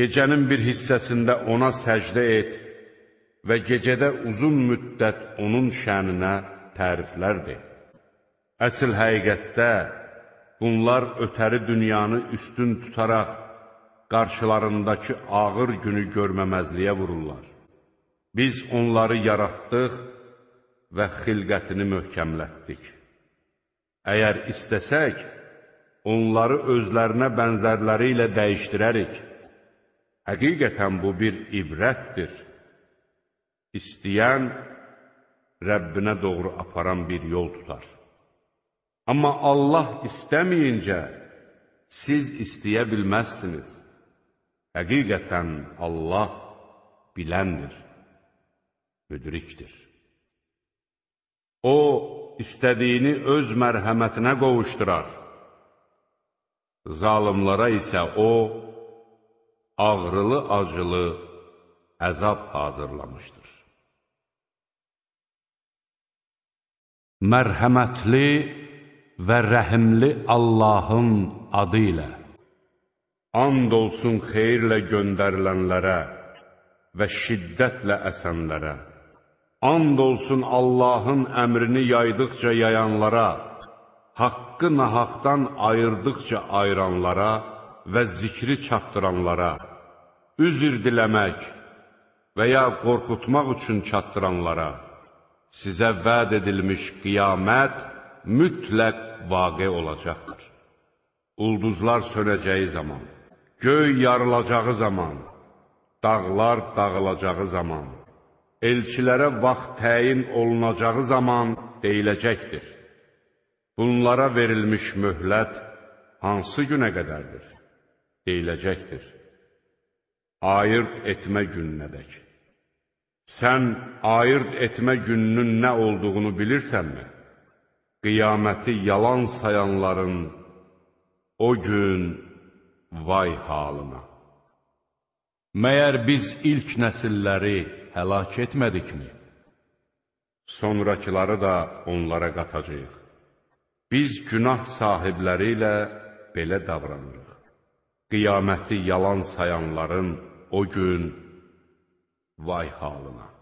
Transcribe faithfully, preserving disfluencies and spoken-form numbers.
Gecənin bir hissəsində ona səcdə et və gecədə uzun müddət onun şəninə təriflərdir. Əsl həqiqətdə bunlar ötəri dünyanı üstün tutaraq qarşılarındakı ağır günü görməməzliyə vururlar. Biz onları yaratdıq və xilqətini möhkəmlətdik. Əgər istəsək, onları özlərinə bənzərləri ilə dəyişdirərik. Həqiqətən bu bir ibrətdir. İstəyən, Rəbbinə doğru aparan bir yol tutar. Amma Allah istəməyincə, siz istəyə bilməzsiniz. Həqiqətən Allah biləndir, müdrikdir. O, istədiyini öz mərhəmətinə qovuşdurar. Zalimlara isə O, ağrılı-acılı əzab hazırlamışdır. Mərhəmətli və rəhimli Allahın adı ilə. And olsun xeyirlə göndərilənlərə və şiddətlə əsənlərə. And olsun Allahın əmrini yaydıqca yayanlara, haqqı nahaqdan ayırdıqca ayıranlara və zikri çatdıranlara, üzr diləmək və ya qorxutmaq üçün çatdıranlara, sizə vəd edilmiş qiyamət mütləq vaqe olacaqdır. Ulduzlar sönəcəyi zaman, göy yarılacağı zaman, dağlar dağılacağı zaman, elçilərə vaxt təyin olunacağı zaman deyiləcəkdir. Bunlara verilmiş möhlət hansı günə qədərdir? Deyiləcəkdir. Ayırt etmə gününədək. Sən ayırt etmə gününün nə olduğunu bilirsənmi? Qiyaməti yalan sayanların o gün vay halına. Məyər biz ilk nəsilləri həlak etmədikmi? Sonrakıları da onlara qatacağıq. Biz günah sahibləri ilə belə davranırıq. Qiyaməti yalan sayanların o gün vay halına.